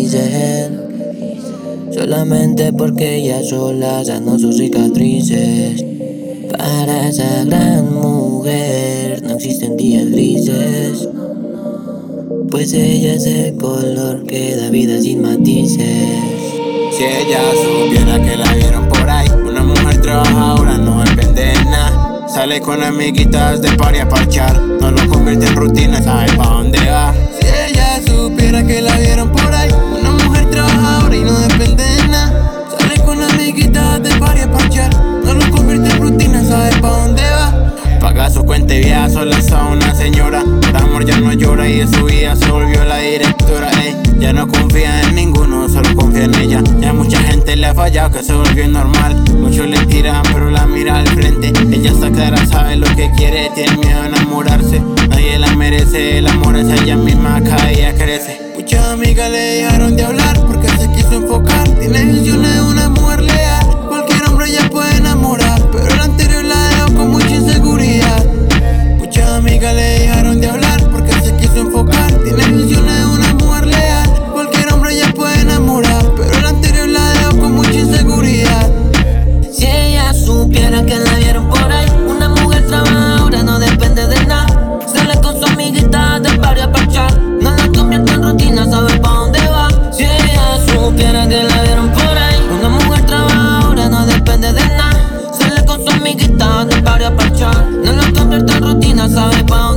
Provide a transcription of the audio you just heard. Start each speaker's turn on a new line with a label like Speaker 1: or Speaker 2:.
Speaker 1: dicen. Solamente porque ella sola sanó sus cicatrices. Para esa gran mujer no existen días grises, pues ella es el color que da vida sin matices.
Speaker 2: Si ella supiera que la vieron por ahí, una mujer trabajadora no depende de nada. Sale con amiguitas de party a parchar, no lo convierte en rutina, sabe pa' dónde va. Si ella supiera que la vieron por ahí, una mujer trabajadora y no depende de nada. Sale con amiguitas de party a parchar, no lo convierte en rutina, sabe pa' dónde va. Paga su cuenta y viaja sola a una señora. Por amor ya no llora y de su vida se volvió la directora. Ya no confía en ninguno, solo confía en ella. Ya mucha gente le ha fallado, que se volvió normal. Muchos le tiran pero la mira al frente. Ella está clara, sabe lo que quiere, tiene miedo a enamorarse. Nadie la merece, el amor es ella misma, cada día crece. Muchas amigas le dejaron de hablar porque se quiso enfocar. Tiene visiones de una mujer leal, cualquier hombre ya puede enamorar, pero la anterior la dejó con mucha inseguridad. Muchas amigas le dejaron de hablar porque se quiso enfocar. Tiene visiones de una mujer leal, cualquier hombre ya puede enamorar, pero la anterior la dejó con mucha inseguridad.
Speaker 1: Si ella supiera que la vieron por ahí, una mujer trabajadora no depende de nada. Sale con su amiguita del barrio a parchar, no la convierte en rutina, sabe pa' dónde va. Si ella supiera que la vieron por ahí, una mujer trabajadora no depende de nada. Sale con su amiguita del barrio a parchar, no la convierte en rutina, sabe pa' dónde va.